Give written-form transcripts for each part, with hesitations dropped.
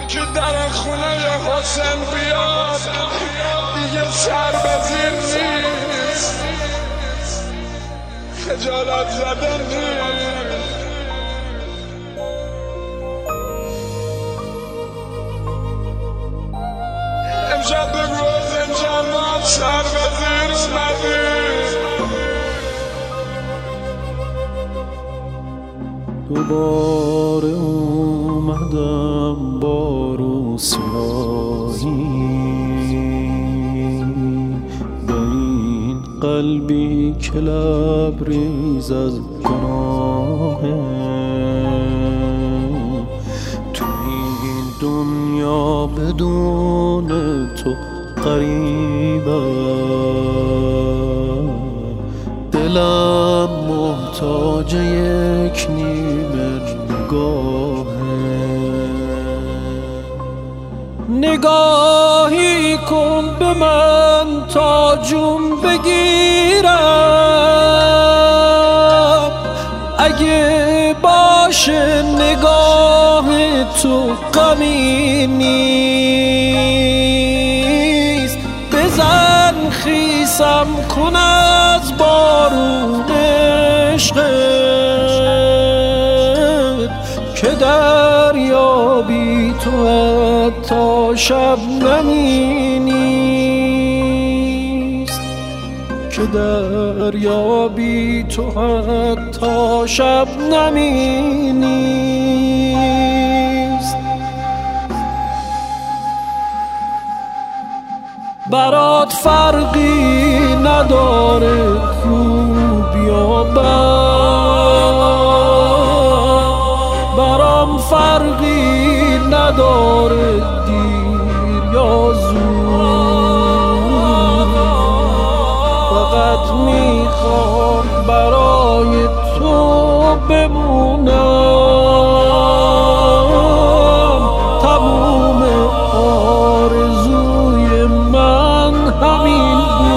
که در خونه حسین بیاد دیگه سر به زیر نیست، خجالت زدن نیست. امشب به روز جماعت سر به زیر اومدی. دوباره اومدم با رسوایی، با این قلبی که لبریز از گناهه، تو این دنیا بدون تو غریبه، دلم محتاج یک نیمه نگاهی کن به من تا جون بگیرم، اگه باشه نگاه تو غمی نیست، بزن خیسم کن از بارون عشقت که دریا بی تو حتی شبنمی نیست، که دریا بی تو حتی شبنمی نیست. برات فرقی نداره خوب یا بد، برام فرقی نداره دیر یا زود، فقط میخوام برای تو بمونم، تموم آرزوی من همین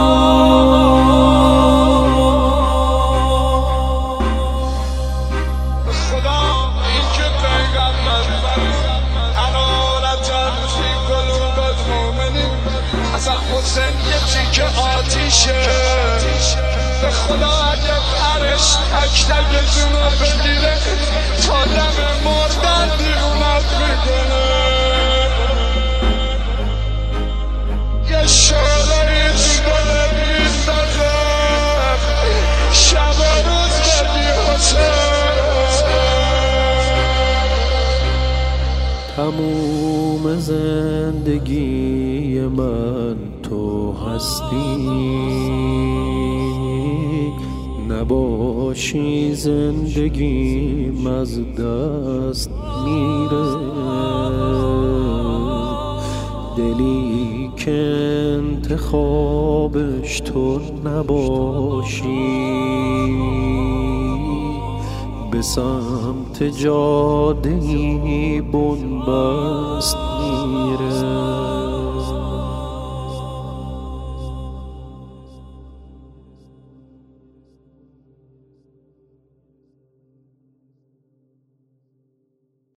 حسین یه تیکه آتیشه، به خدا اگه پرش تک تک جونو بگیره تا دم مردن دیوونت میکنه. یه شعله‌ای تو دلت میسازه شب و روز بدی حسین. تموم زندگی من تو هستی، نباشی زندگیم از دست میره، دلی که انتخابش تو نباشی، به سمت جاده‌ای بنبست